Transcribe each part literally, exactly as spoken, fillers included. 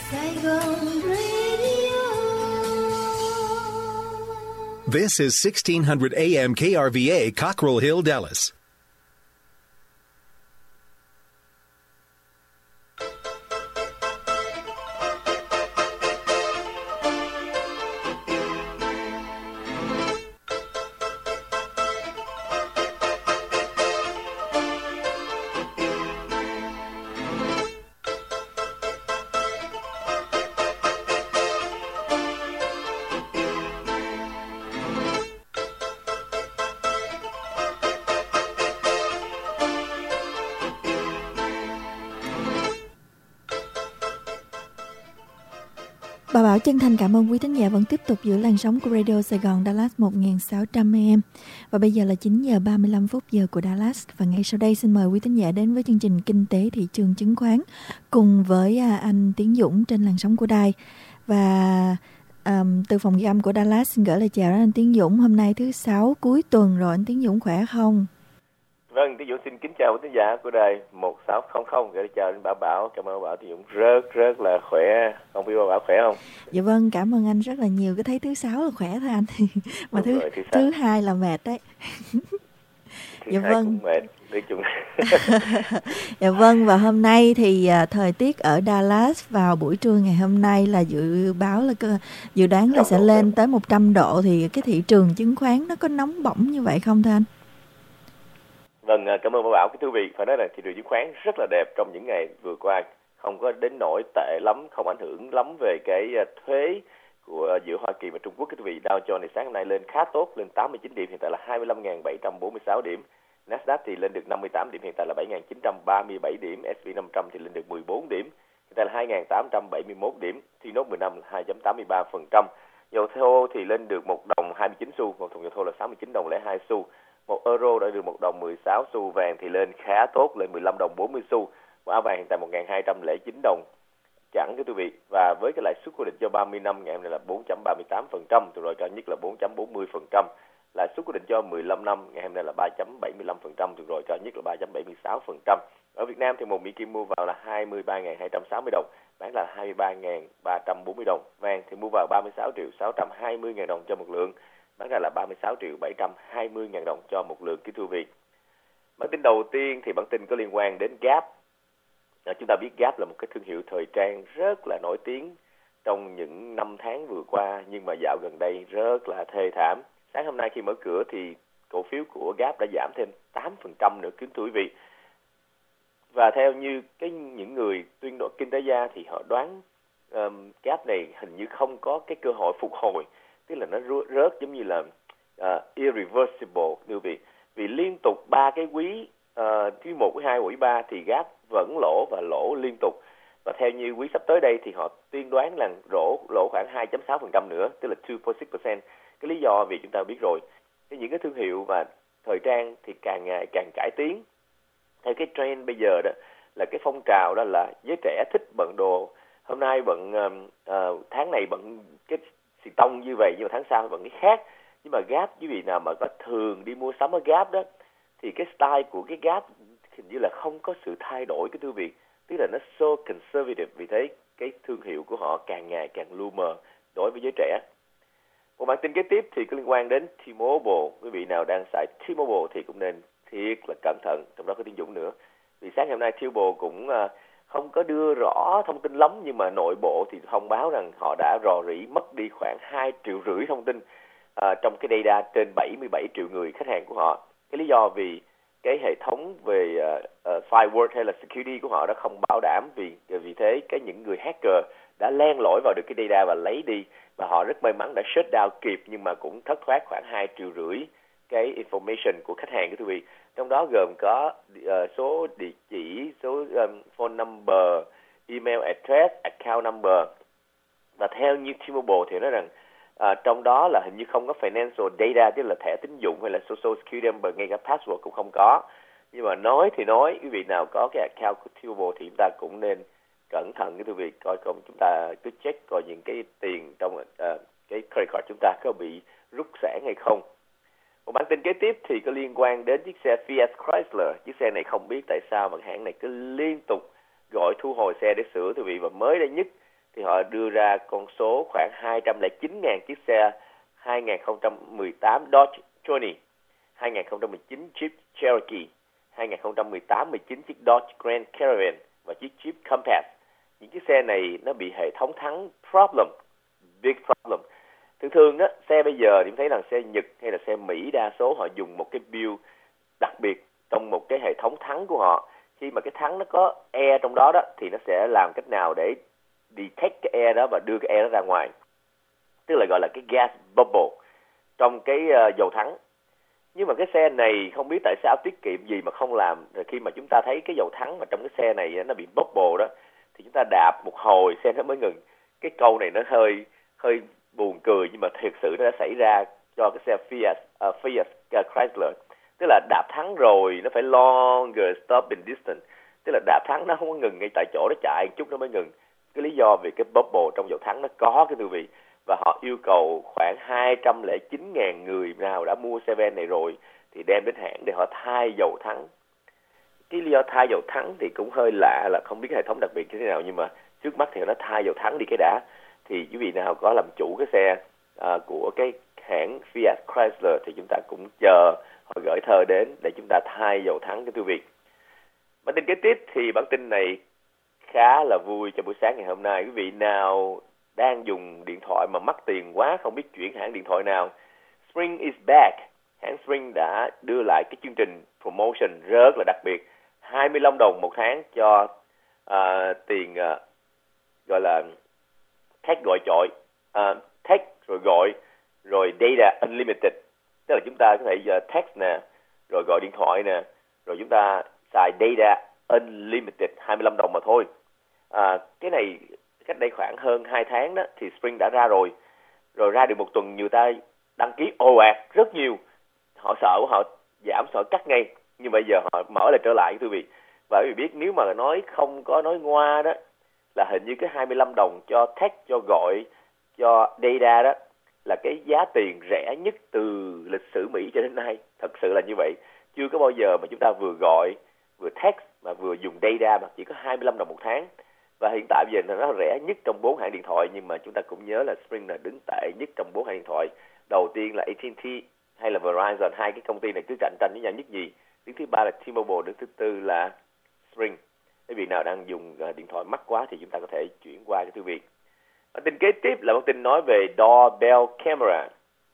Saigon Radio. This is sixteen hundred A M K R V A, Cockrell Hill, Dallas. Bà Bảo chân thành cảm ơn quý thính giả vẫn tiếp tục giữ làn sóng của Radio Sài Gòn Dallas một nghìn sáu trăm A M. Và bây giờ là chín giờ ba mươi lăm phút giờ của Dallas. Và ngay sau đây xin mời quý thính giả đến với chương trình Kinh tế thị trường chứng khoán cùng với anh Tiến Dũng trên làn sóng của đài. Và um, từ phòng ghi âm của Dallas xin gửi lời chào đến anh Tiến Dũng. Hôm nay thứ sáu cuối tuần rồi, anh Tiến Dũng khỏe không? Vâng, Tiến Dũng xin kính chào quý thính giả của đài một sáu không không, gửi chào đến bà Bảo. Cảm ơn bà Bảo. Tiến Dũng rất rất là khỏe. Không biết bà Bảo khỏe không? Dạ vâng, cảm ơn anh rất là nhiều. Cái thấy thứ sáu là khỏe thôi anh. Mà thứ, rồi, thứ, thứ hai là mệt đấy. Thứ dạ hai vâng. Cũng mệt. Nói chung. Dạ vâng, và hôm nay thì à, thời tiết ở Dallas vào buổi trưa ngày hôm nay là dự báo là cơ, dự đoán là sẽ lên tới một trăm độ, thì cái thị trường chứng khoán nó có nóng bỏng như vậy không thưa anh? Vâng, cảm ơn bà Bảo. Cái thú vị, phải nói là thị trường chứng khoán rất là đẹp trong những ngày vừa qua, không có đến nỗi tệ lắm, không ảnh hưởng lắm về cái thuế của giữa Hoa Kỳ và Trung Quốc. Cái thú vị, Dow Jones sáng hôm nay lên khá tốt, lên tám mươi chín điểm, hiện tại là hai mươi lăm nghìn bảy trăm bốn mươi sáu điểm. Nasdaq thì lên được năm mươi tám điểm, hiện tại là bảy nghìn chín trăm ba mươi bảy điểm. ét and pê năm trăm thì lên được mười bốn điểm, hiện tại là hai nghìn tám trăm bảy mươi mốt điểm. T nốt mười năm là hai phẩy tám mươi ba phần trăm. Dầu thô thì lên được một đồng hai mươi chín xu, một thùng dầu thô là sáu mươi chín đồng lẻ hai xu. Một euro đã được một đồng mười sáu xu. Vàng thì lên khá tốt, lên mười lăm đồng bốn mươi xu. Và áo vàng hiện tại một nghìn hai trăm lẻ chín đồng chẳng, cái quý vị. Và với cái lãi suất quy định cho ba mươi năm ngày hôm nay là bốn phẩy ba mươi tám phần trăm, từ rồi cao nhất là bốn phẩy bốn mươi phần trăm. Lãi suất quy định cho mười lăm năm ngày hôm nay là ba phẩy bảy mươi lăm phần trăm, từ rồi cao nhất là ba phẩy bảy mươi sáu phần trăm. Ở Việt Nam thì một Mỹ Kim mua vào là hai mươi ba nghìn hai trăm sáu mươi đồng, bán là hai mươi ba nghìn ba trăm bốn mươi đồng. Vàng thì mua vào ba mươi sáu triệu sáu trăm hai mươi nghìn đồng cho một lượng, bán ra là ba mươi sáu triệu bảy trăm hai mươi nghìn đồng cho một lượng, kính thưa quý vị. Bản tin đầu tiên thì bản tin có liên quan đến Gap. À, chúng ta biết Gap là một cái thương hiệu thời trang rất là nổi tiếng trong những năm tháng vừa qua, nhưng mà dạo gần đây rất là thê thảm. Sáng hôm nay khi mở cửa thì cổ phiếu của Gap đã giảm thêm tám phần trăm nữa, kính thưa quý vị. Và theo như cái những người tuyên độ kinh tế gia thì họ đoán um, Gap này hình như không có cái cơ hội phục hồi, tức là nó rớt giống như là uh, irreversible, thưa quý vị. Vì liên tục ba cái quý, uh, quý một, quý hai, quý ba thì Gap vẫn lỗ và lỗ liên tục. Và theo như quý sắp tới đây thì họ tiên đoán là lỗ lỗ khoảng hai phẩy sáu phần trăm nữa, tức là hai phẩy sáu phần trăm. Cái lý do vì chúng ta biết rồi, cái những cái thương hiệu và thời trang thì càng ngày càng cải tiến. Theo cái trend bây giờ đó là cái phong trào đó là giới trẻ thích bận đồ. Hôm nay bận uh, tháng này bận cái xì tông như vậy, nhưng mà tháng sau bận cái khác. Nhưng mà Gap, quý vị nào mà có thường đi mua sắm ở Gap đó thì cái style của cái Gap hình như là không có sự thay đổi, cái thưa vị. Tức là nó so conservative, vì thế cái thương hiệu của họ càng ngày càng lu mờ đối với giới trẻ. Một bản tin kế tiếp thì có liên quan đến T-Mobile. Quý vị nào đang xài T-Mobile thì cũng nên thiệt là cẩn thận, trong đó có Tiến Dũng nữa. Vì sáng hôm nay T-Mobile cũng không có đưa rõ thông tin lắm, nhưng mà nội bộ thì thông báo rằng họ đã rò rỉ mất đi khoảng hai triệu rưỡi thông tin uh, trong cái data trên bảy mươi bảy triệu người khách hàng của họ. Cái lý do vì cái hệ thống về uh, uh, firewall hay là security của họ đã không bảo đảm, vì vì thế cái những người hacker đã len lỏi vào được cái data và lấy đi, và họ rất may mắn đã shut down kịp, nhưng mà cũng thất thoát khoảng hai triệu rưỡi cái information của khách hàng, quý vị. Trong đó gồm có uh, số địa chỉ, số um, phone number, email address, account number. Và theo như T-Mobile thì nói rằng uh, trong đó là hình như không có financial data, tức là thẻ tín dụng hay là social security number, ngay cả password cũng không có. Nhưng mà nói thì nói, quý vị nào có cái account của T-Mobile thì chúng ta cũng nên cẩn thận, quý vị, coi coi chúng ta cứ check coi những cái tiền trong uh, cái credit card chúng ta có bị rút sản hay không. Một bản tin kế tiếp thì có liên quan đến chiếc xe Fiat Chrysler. Chiếc xe này không biết tại sao mà hãng này cứ liên tục gọi thu hồi xe để sửa, quý vị. Và mới đây nhất thì họ đưa ra con số khoảng hai trăm lẻ chín nghìn chiếc xe hai không một tám Dodge Journey, hai không một chín Jeep Cherokee, hai không một tám mười chín chiếc Dodge Grand Caravan và chiếc Jeep Compass. Những chiếc xe này nó bị hệ thống thắng problem, big problem. Thường thường đó, xe bây giờ thì thấy là xe Nhật hay là xe Mỹ đa số họ dùng một cái build đặc biệt trong một cái hệ thống thắng của họ. Khi mà cái thắng nó có air trong đó đó thì nó sẽ làm cách nào để detect cái air đó và đưa cái air đó ra ngoài, tức là gọi là cái gas bubble trong cái uh, dầu thắng. Nhưng mà cái xe này không biết tại sao tiết kiệm gì mà không làm. Rồi khi mà chúng ta thấy cái dầu thắng mà trong cái xe này nó bị bubble đó thì chúng ta đạp một hồi xe nó mới ngừng. Cái câu này nó hơi hơi buồn cười nhưng mà thực sự nó đã xảy ra cho cái xe Fiat uh, Fiat uh, Chrysler. Tức là đạp thắng rồi nó phải longer stopping distance, tức là đạp thắng nó không có ngừng ngay tại chỗ, nó chạy một chút nó mới ngừng. Cái lý do vì cái bubble trong dầu thắng nó có cái thưa vị, và họ yêu cầu khoảng hai trăm lẻ chín nghìn người nào đã mua xe van này rồi thì đem đến hãng để họ thay dầu thắng. Cái lý do thay dầu thắng thì cũng hơi lạ, là không biết cái hệ thống đặc biệt như thế nào, nhưng mà trước mắt thì nó thay dầu thắng đi cái đã. Thì quý vị nào có làm chủ cái xe uh, của cái hãng Fiat Chrysler thì chúng ta cũng chờ họ gửi thơ đến để chúng ta thay dầu thắng cái thưa vị. Bản tin kế tiếp thì bản tin này khá là vui cho buổi sáng ngày hôm nay. Quý vị nào đang dùng điện thoại mà mắc tiền quá không biết chuyển hãng điện thoại nào, Sprint is back. Hãng Sprint đã đưa lại cái chương trình promotion rất là đặc biệt, hai mươi lăm đồng một tháng cho uh, tiền uh, gọi là text gọi chọi, uh, text rồi gọi rồi data unlimited, tức là chúng ta có thể uh, text nè, rồi gọi điện thoại nè, rồi chúng ta xài data unlimited hai mươi lăm đồng mà thôi. À, cái này cách đây khoảng hơn hai tháng đó thì Sprint đã ra rồi. Rồi ra được một tuần nhiều ta đăng ký ồ ạt rất nhiều. Họ sợ họ giảm, sợ cắt ngay. Nhưng bây giờ họ mở lại trở lại thưa vị. Và quý vị biết nếu mà nói không có nói ngoa đó là hình như cái hai mươi lăm đồng cho text, cho gọi, cho data đó là cái giá tiền rẻ nhất từ lịch sử Mỹ cho đến nay. Thật sự là như vậy. Chưa có bao giờ mà chúng ta vừa gọi, vừa text mà vừa dùng data mà chỉ có hai mươi lăm đồng một tháng. Và hiện tại bây giờ nó rẻ nhất trong bốn hãng điện thoại, nhưng mà chúng ta cũng nhớ là Sprint là đứng tệ nhất trong bốn hãng điện thoại. Đầu tiên là a tê and tê hay là Verizon, hai cái công ty này cứ cạnh tranh với nhau nhất gì. Đứng thứ ba là T-Mobile, đứng thứ tư là Sprint. Quý vị nào đang dùng điện thoại mắc quá thì chúng ta có thể chuyển qua cái thư viện. Bản tin kế tiếp là bản tin nói về doorbell camera.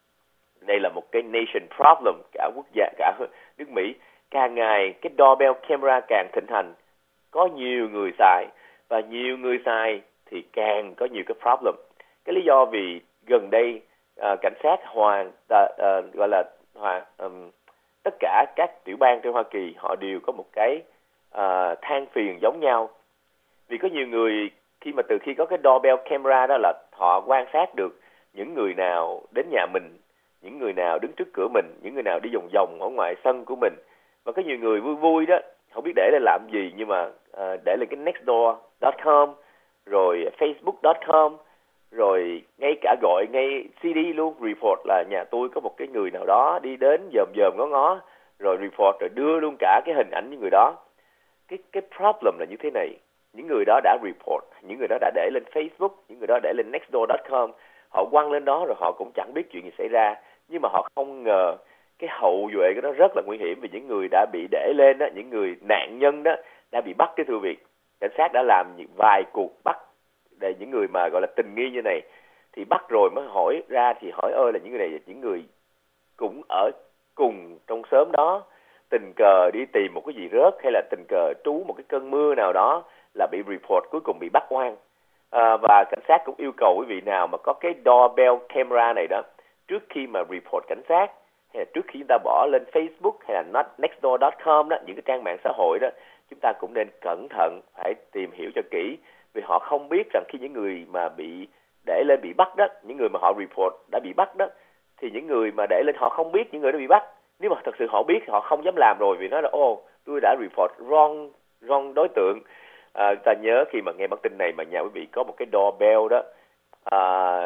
Đây là một cái nation problem cả quốc gia, cả nước Mỹ. Càng ngày cái doorbell camera càng thịnh hành, có nhiều người xài, và nhiều người xài thì càng có nhiều cái problem. Cái lý do vì gần đây uh, cảnh sát hoàn uh, uh, gọi là hòa, um, tất cả các tiểu bang trên Hoa Kỳ họ đều có một cái uh, than phiền giống nhau. Vì có nhiều người khi mà từ khi có cái doorbell camera đó là họ quan sát được những người nào đến nhà mình, những người nào đứng trước cửa mình, những người nào đi vòng vòng ở ngoài sân của mình. Và có nhiều người vui vui đó, không biết để lên làm gì, nhưng mà uh, để lên cái nextdoor chấm com, rồi facebook chấm com, rồi ngay cả gọi ngay xê đê luôn, report là nhà tôi có một cái người nào đó đi đến dòm dòm ngó ngó, rồi report, rồi đưa luôn cả cái hình ảnh những người đó. Cái cái problem là như thế này, những người đó đã report, những người đó đã để lên Facebook, những người đó để lên nextdoor chấm com, họ quăng lên đó rồi họ cũng chẳng biết chuyện gì xảy ra, nhưng mà họ không ngờ cái hậu duệ của nó rất là nguy hiểm, vì những người đã bị để lên đó, những người nạn nhân đó đã bị bắt. Cái thưa việc cảnh sát đã làm vài cuộc bắt để những người mà gọi là tình nghi như này, thì bắt rồi mới hỏi ra thì hỏi ơi là những người này những người cũng ở cùng trong xóm đó, tình cờ đi tìm một cái gì rớt, hay là tình cờ trú một cái cơn mưa nào đó là bị report, cuối cùng bị bắt oan. À, và cảnh sát cũng yêu cầu quý vị nào mà có cái doorbell camera này đó, trước khi mà report cảnh sát, hay là trước khi chúng ta bỏ lên Facebook hay là nextdoor chấm com đó, những cái trang mạng xã hội đó, chúng ta cũng nên cẩn thận, phải tìm hiểu cho kỹ, vì họ không biết rằng khi những người mà bị để lên bị bắt đó, những người mà họ report đã bị bắt đó, thì những người mà để lên họ không biết những người đó bị bắt. Nếu mà thật sự họ biết họ không dám làm rồi, vì nói là ô oh, tôi đã report wrong wrong đối tượng. À, ta nhớ khi mà nghe bản tin này mà nhà quý vị có một cái doorbell đó, à,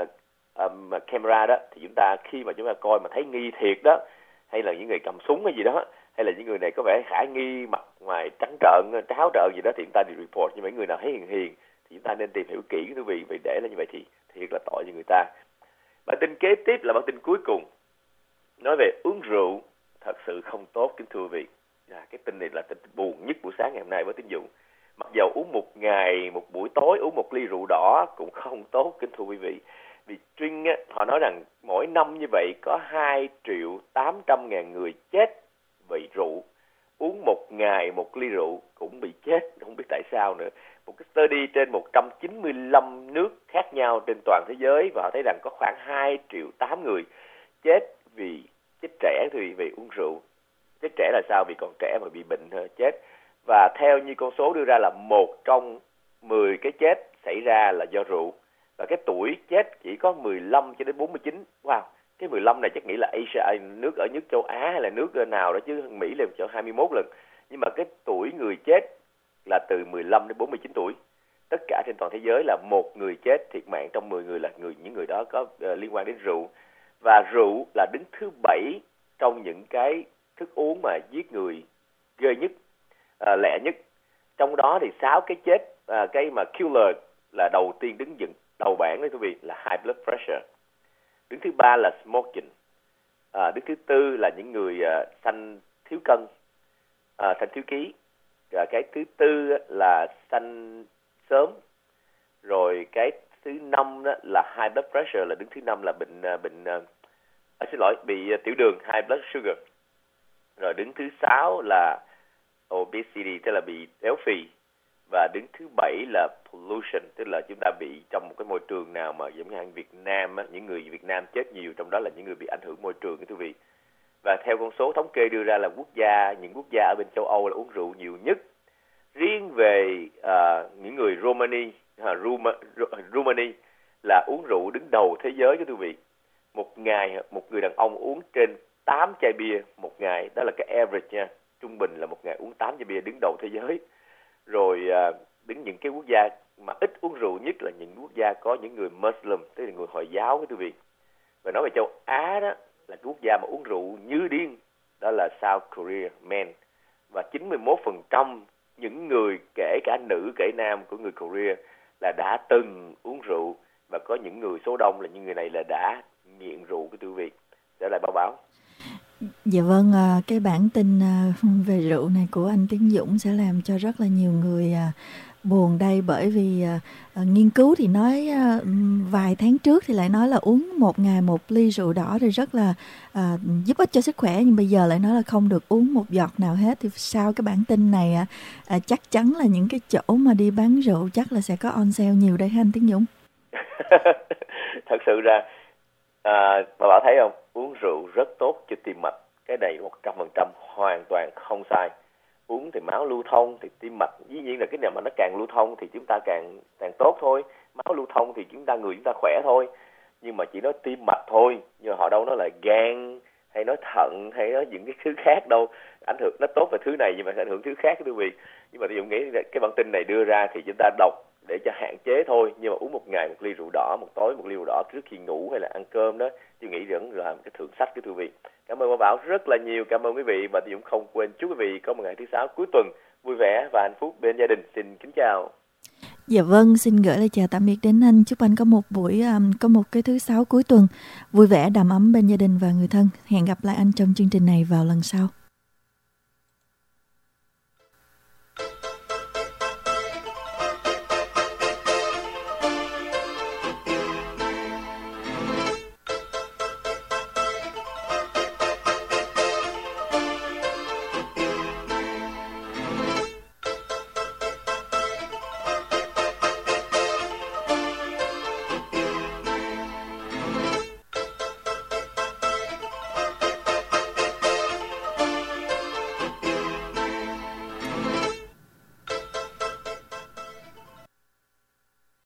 um, camera đó, thì chúng ta khi mà chúng ta coi mà thấy nghi thiệt đó, hay là những người cầm súng hay gì đó, hay là những người này có vẻ khả nghi, mặt ngoài trắng trợn, tráo trợn gì đó, thì chúng ta đi report. Nhưng mấy người nào thấy hiền hiền thì Chúng ta nên tìm hiểu kỹ quý vị, vì để là như vậy thì thiệt là tội cho người ta. Bản tin kế tiếp là bản tin cuối cùng, nói về uống rượu thật sự không tốt kính thưa quý vị. À, cái tin này là tin buồn nhất buổi sáng ngày hôm nay với Tín Dụng. Mặc dầu uống một ngày, một buổi tối uống một ly rượu đỏ cũng không tốt kính thưa quý vị. Vì Trinh á, họ nói rằng mỗi năm như vậy có hai triệu tám trăm ngàn người chết vì rượu. Uống một ngày một ly rượu cũng bị chết, không biết tại sao nữa. Một cái study trên một trăm chín mươi lăm nước khác nhau trên toàn thế giới, và họ thấy rằng có khoảng hai triệu tám người chết vì chết trẻ thì vì uống rượu. Chết trẻ là sao? Vì còn trẻ mà bị bệnh chết. Và theo như con số đưa ra là một trong mười cái chết xảy ra là do rượu. Và cái tuổi chết chỉ có mười lăm cho đến bốn mươi chín. Wow, cái mười lăm này chắc nghĩ là Asia, nước ở nước châu Á hay là nước nào đó, chứ Mỹ là cho hai mươi mốt lần. Nhưng mà cái tuổi người chết là từ mười lăm đến bốn mươi chín tuổi. Tất cả trên toàn thế giới là một người chết thiệt mạng trong mười người là người những người đó có uh, liên quan đến rượu. Và rượu là đứng thứ bảy trong những cái thức uống mà giết người ghê nhất, uh, lẹ nhất. Trong đó thì sáu cái chết, uh, cái mà killer là đầu tiên đứng dựng đầu bảng đấy quý vị là high blood pressure. Đứng thứ ba là smoking. À, đứng thứ tư là những người uh, sanh thiếu cân, uh, sanh thiếu ký. Và cái thứ tư là sanh sớm. Rồi cái thứ năm đó là high blood pressure, là đứng thứ năm là bệnh uh, bệnh uh, à, xin lỗi bị uh, tiểu đường, high blood sugar. Rồi đứng thứ sáu là obesity, tức là bị béo phì. Và đứng thứ bảy là pollution, tức là chúng ta bị trong một cái môi trường nào mà giống như hàng Việt Nam á, những người Việt Nam chết nhiều trong đó là những người bị ảnh hưởng môi trường quý vị. Và theo con số thống kê đưa ra là quốc gia, những quốc gia ở bên châu Âu là uống rượu nhiều nhất. Riêng về uh, những người Romani, uh, Ruma, Romani là uống rượu đứng đầu thế giới quý vị. Một ngày một người đàn ông uống trên tám chai bia một ngày, đó là cái average nha. Trung bình là một ngày uống tám chai bia, đứng đầu thế giới. Rồi uh, đến những cái quốc gia mà ít uống rượu nhất là những quốc gia có những người Muslim, tức là người Hồi giáo quý vị. Và nói về châu Á đó là quốc gia mà uống rượu như điên, đó là South Korea, men. Và chín mươi mốt phần trăm những người kể cả nữ kể nam của người Korea là đã từng uống rượu, và có những người số đông là những người này là đã nghiện rượu cái quý vị. Trở lại báo báo. Dạ vâng, cái bản tin về rượu này của anh Tiến Dũng sẽ làm cho rất là nhiều người buồn đây, bởi vì nghiên cứu thì nói vài tháng trước thì lại nói là uống một ngày một ly rượu đỏ thì rất là à, giúp ích cho sức khỏe, nhưng bây giờ lại nói là không được uống một giọt nào hết. Thì sau cái bản tin này à, chắc chắn là những cái chỗ mà đi bán rượu chắc là sẽ có on sale nhiều đây ha anh Tiến Dũng. Thật sự ra à, bà Bảo thấy không, uống rượu rất tốt cho tim mạch, cái này một trăm phần trăm hoàn toàn không sai. Uống thì máu lưu thông thì tim mạch, dĩ nhiên là cái nào mà nó càng lưu thông thì chúng ta càng càng tốt thôi. Máu lưu thông thì chúng ta người chúng ta khỏe thôi. Nhưng mà chỉ nói tim mạch thôi, nhưng họ đâu nói là gan hay nói thận hay nói những cái thứ khác đâu. Ảnh hưởng nó tốt về thứ này nhưng mà ảnh hưởng thứ khác quý vị. Nhưng mà tôi nghĩ cái bản tin này đưa ra thì chúng ta đọc để cho hạn chế thôi. Nhưng mà uống một ngày một ly rượu đỏ, một tối một ly rượu đỏ trước khi ngủ hay là ăn cơm đó, tôi nghĩ vẫn là cái thượng sách của quý vị. Cảm ơn Bảo Bảo rất là nhiều, cảm ơn quý vị, và tôi cũng không quên chúc quý vị có một ngày thứ sáu cuối tuần vui vẻ và hạnh phúc bên gia đình. Xin kính chào. Dạ vâng, xin gửi lời chào tạm biệt đến anh. Chúc anh có một buổi um, có một cái thứ sáu cuối tuần vui vẻ, đầm ấm bên gia đình và người thân. Hẹn gặp lại anh trong chương trình này vào lần sau.